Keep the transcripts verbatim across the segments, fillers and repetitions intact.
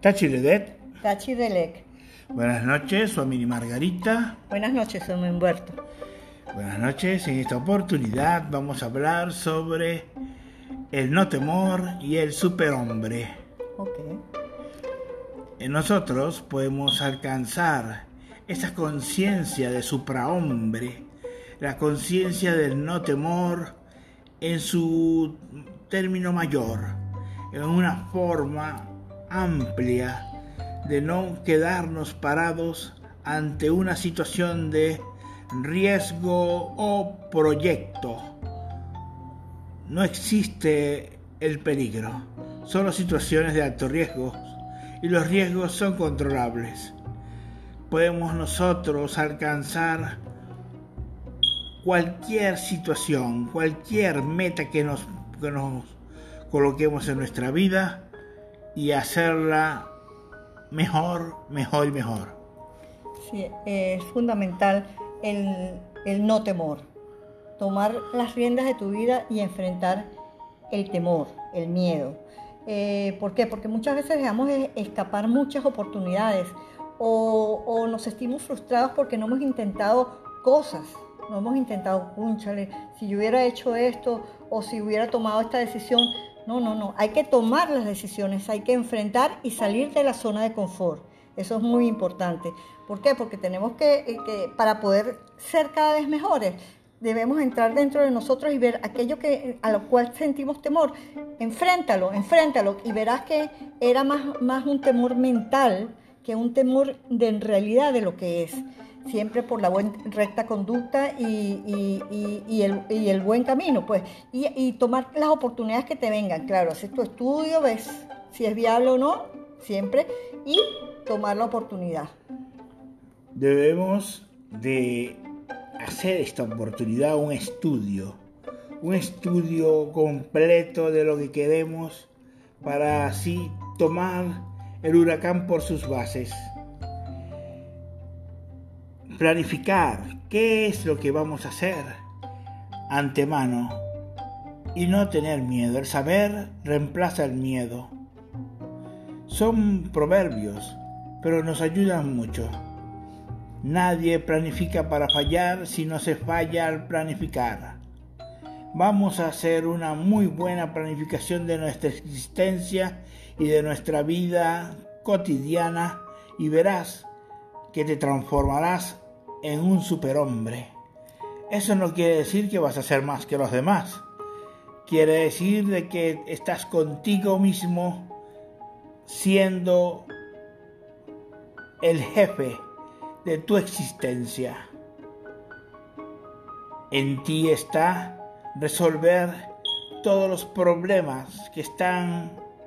Tachiredet. Tachidelec. Buenas noches, su mini Margarita. Buenas noches, soy Humberto. Buenas noches, en esta oportunidad vamos a hablar sobre el no temor y el superhombre. Ok. En nosotros podemos alcanzar esa conciencia de suprahombre, la conciencia del no temor en su término mayor, en una forma amplia de no quedarnos parados ante una situación de riesgo o proyecto. No existe el peligro, solo situaciones de alto riesgo y los riesgos son controlables. Podemos nosotros alcanzar cualquier situación, cualquier meta que nos, que nos coloquemos en nuestra vida y hacerla mejor, mejor y mejor. Sí, es fundamental el, el no temor. Tomar las riendas de tu vida y enfrentar el temor, el miedo. Eh, ¿Por qué? Porque muchas veces dejamos de escapar muchas oportunidades o, o nos sentimos frustrados porque no hemos intentado cosas. No hemos intentado, cúnchale, si yo hubiera hecho esto o si hubiera tomado esta decisión. No, no, no. Hay que tomar las decisiones, hay que enfrentar y salir de la zona de confort. Eso es muy importante. ¿Por qué? Porque tenemos que, que para poder ser cada vez mejores, debemos entrar dentro de nosotros y ver aquello que, a lo cual sentimos temor. Enfréntalo, enfréntalo y verás que era más, más un temor mental que un temor de en realidad de lo que es. Siempre por la buena, recta conducta y, y, y, y, el, y el buen camino, pues. Y, y tomar las oportunidades que te vengan. Claro, haces tu estudio, ves si es viable o no, siempre, y tomar la oportunidad. Debemos de hacer esta oportunidad un estudio, un estudio completo de lo que queremos para así tomar el huracán por sus bases. Planificar qué es lo que vamos a hacer antemano y no tener miedo. El saber reemplaza el miedo. Son proverbios, pero nos ayudan mucho. Nadie planifica para fallar si no se falla al planificar. Vamos a hacer una muy buena planificación de nuestra existencia y de nuestra vida cotidiana y verás que te transformarás en un superhombre. Eso no quiere decir que vas a ser más que los demás. Quiere decir de que estás contigo mismo siendo el jefe de tu existencia. En ti está resolver todos los problemas que están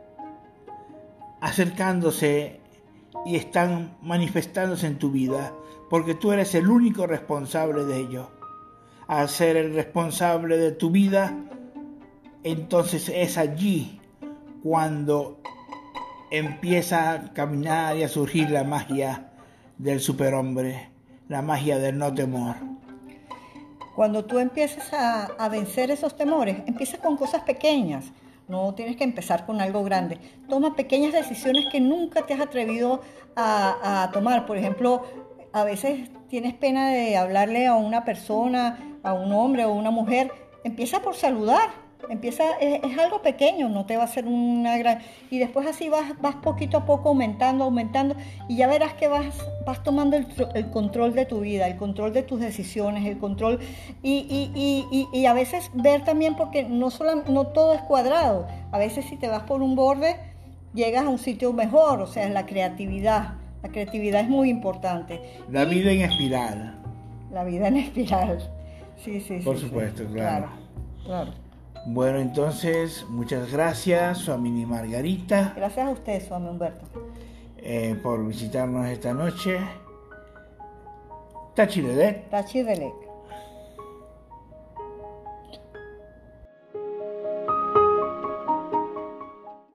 acercándose y están manifestándose en tu vida, porque tú eres el único responsable de ello. Al ser el responsable de tu vida, entonces es allí cuando empieza a caminar y a surgir la magia del superhombre, la magia del no temor. Cuando tú empiezas a, a vencer esos temores, empieza con cosas pequeñas. No tienes que empezar con algo grande. Toma pequeñas decisiones que nunca te has atrevido a, a tomar. Por ejemplo, a veces tienes pena de hablarle a una persona, a un hombre o una mujer. Empieza por saludar. Empieza, es, es algo pequeño, no te va a hacer una gran... Y después así vas, vas poquito a poco aumentando, aumentando, y ya verás que vas, vas tomando el, el control de tu vida, el control de tus decisiones, el control... Y, y, y, y, y a veces ver también, porque no, solo, no todo es cuadrado. A veces si te vas por un borde, llegas a un sitio mejor, o sea, es la creatividad. La creatividad es muy importante. La y vida en espiral. La vida en espiral, sí, sí, Por sí. supuesto, sí. claro. Claro, claro. Bueno, entonces, muchas gracias, su mini Margarita. Gracias a usted, Swami Humberto. Eh, por visitarnos esta noche. Tachiredet. Tachidelec.